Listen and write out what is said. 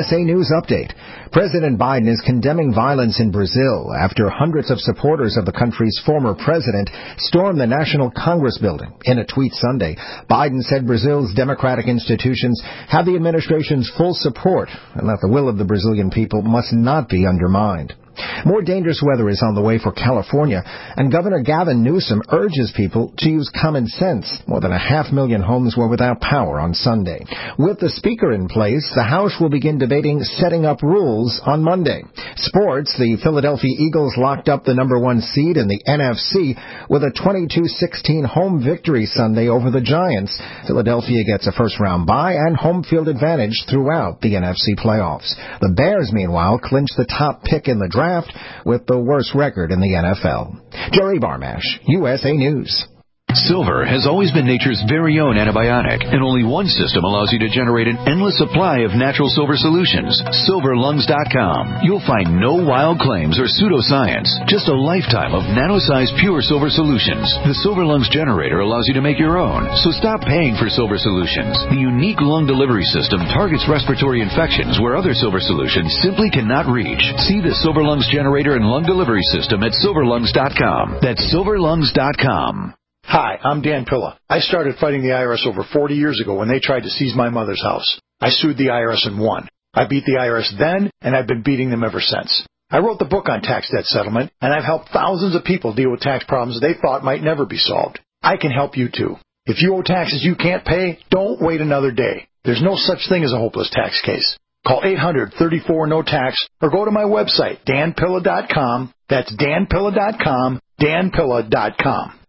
USA News Update. President Biden is condemning violence in Brazil after hundreds of supporters of the country's former president stormed the National Congress building. In a tweet Sunday, Biden said Brazil's democratic institutions have the administration's full support and that the will of the Brazilian people must not be undermined. More dangerous weather is on the way for California, and Governor Gavin Newsom urges people to use common sense. More than 500,000 homes were without power on Sunday. With the Speaker in place, the House will begin debating setting up rules on Monday. Sports, the Philadelphia Eagles locked up the number 1 seed in the NFC with a 22-16 home victory Sunday over the Giants. Philadelphia gets a first-round bye and home field advantage throughout the NFC playoffs. The Bears, meanwhile, clinched the top pick in the draft with the worst record in the NFL. Jerry Barmash, USA News. Silver has always been nature's very own antibiotic, and only one system allows you to generate an endless supply of natural silver solutions. SilverLungs.com. You'll find no wild claims or pseudoscience, just a lifetime of nano-sized pure silver solutions. The Silver Lungs generator allows you to make your own, so stop paying for silver solutions. The unique lung delivery system targets respiratory infections where other silver solutions simply cannot reach. See the Silver Lungs generator and lung delivery system at SilverLungs.com. That's SilverLungs.com. Hi, I'm Dan Pilla. I started fighting the IRS over 40 years ago when they tried to seize my mother's house. I sued the IRS and won. I beat the IRS then, and I've been beating them ever since. I wrote the book on tax debt settlement, and I've helped thousands of people deal with tax problems they thought might never be solved. I can help you too. If you owe taxes you can't pay, don't wait another day. There's no such thing as a hopeless tax case. Call 800-34-NO-TAX or go to my website, danpilla.com. That's danpilla.com, danpilla.com.